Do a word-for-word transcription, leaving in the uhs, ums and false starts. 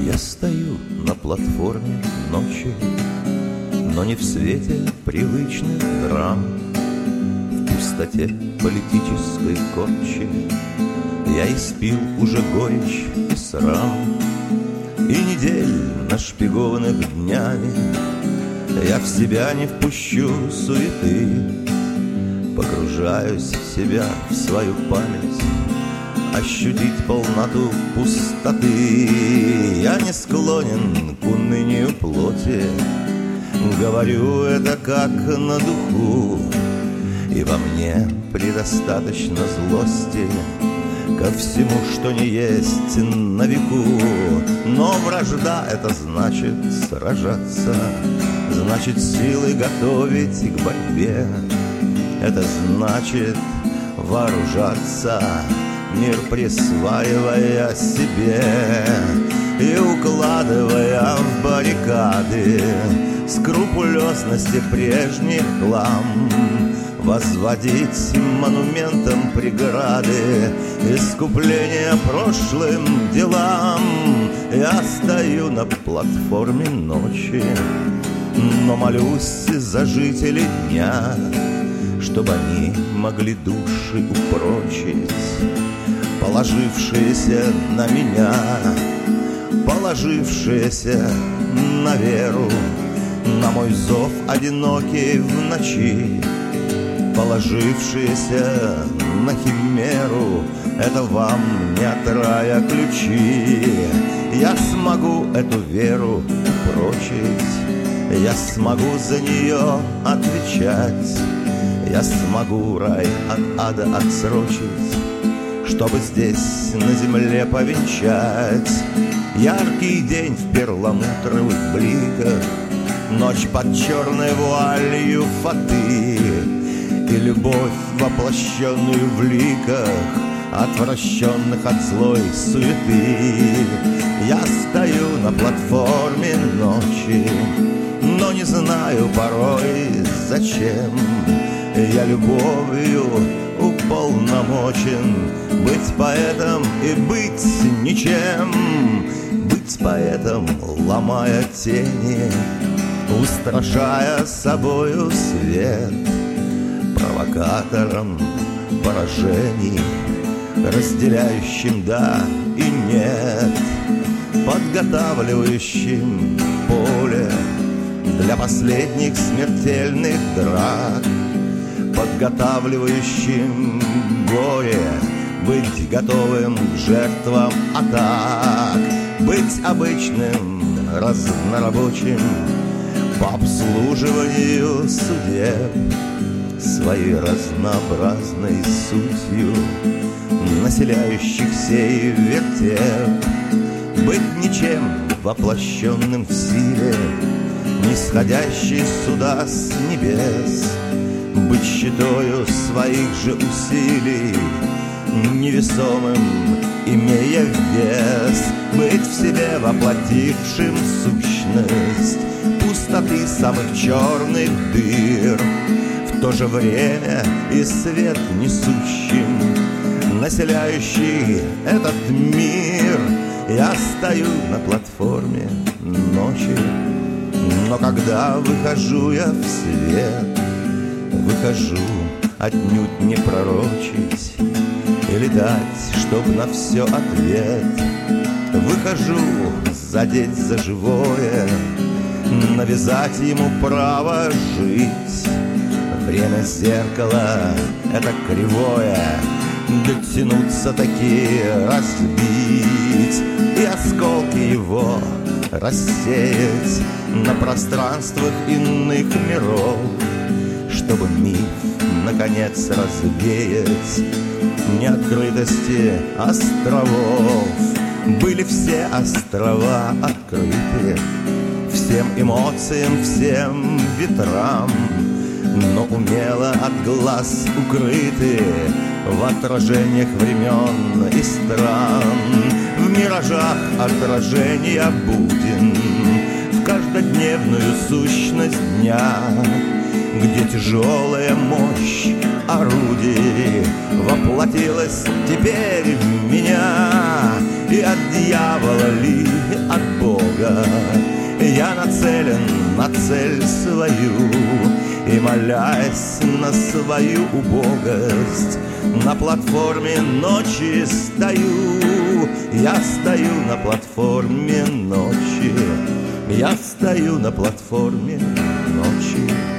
Я стою на платформе ночи, но не в свете привычных драм. В пустоте политической корчи я испил уже горечь и срам. И недель нашпигованных днями я в себя не впущу суеты. Погружаюсь в себя, в свою память, ощутить полноту пустоты. Я не склонен к унынию плоти, говорю это как на духу. И во мне предостаточно злости ко всему, что не есть на веку. Но вражда — это значит сражаться, значит силы готовить к борьбе. Это значит вооружаться, мир присваивая себе и укладывая в баррикады скрупулезности прежних хлам. Возводить монументом преграды, искупление прошлым делам. Я стою на платформе ночи, но молюсь за жителей дня, чтобы они могли души упрочить, положившиеся на меня, положившиеся на веру, на мой зов одинокий в ночи, положившиеся на химеру. Это вам не от рая ключи. Я смогу эту веру упрочить, я смогу за нее отвечать. Я смогу рай от ада отсрочить, чтобы здесь на земле повенчать. Яркий день в перламутровых бликах, ночь под черной вуалью фаты, и любовь, воплощенную в ликах, отвращенных от злой суеты. Я стою на платформе ночи, но не знаю порой зачем. Я любовью уполномочен быть поэтом и быть ничем. Быть поэтом, ломая тени, устрашая собою свет, провокатором поражений, разделяющим да и нет, подготавливающим поле для последних смертельных драк, подготавливающим горе, быть готовым к жертвам атак, быть обычным разнорабочим по обслуживанию судеб, своей разнообразной сутью населяющих сей вертеп, быть ничем, воплощенным в силе, нисходящей сюда с небес, быть щитою своих же усилий, невесомым, имея вес, быть в себе воплотившим сущность пустоты самых черных дыр, в то же время и свет несущим, населяющий этот мир. Я стою на платформе ночи, но когда выхожу я в свет, выхожу отнюдь не пророчить или дать, чтоб на все ответ. Выхожу задеть за живое, навязать ему право жить. Время зеркала — это кривое, дотянуться таки разбить и осколки его рассеять на пространствах иных миров, чтобы миф наконец развеять неоткрытости островов. Были все острова открыты всем эмоциям, всем ветрам, но умело от глаз укрыты в отражениях времен и стран. В миражах отражения будем, в каждодневную сущность дня, где тяжелая мощь орудий воплотилась теперь в меня, и от дьявола лишь от Бога. Я нацелен на цель свою и, молясь на свою убогость, на платформе ночи стою. Я стою на платформе ночи, я стою на платформе ночи.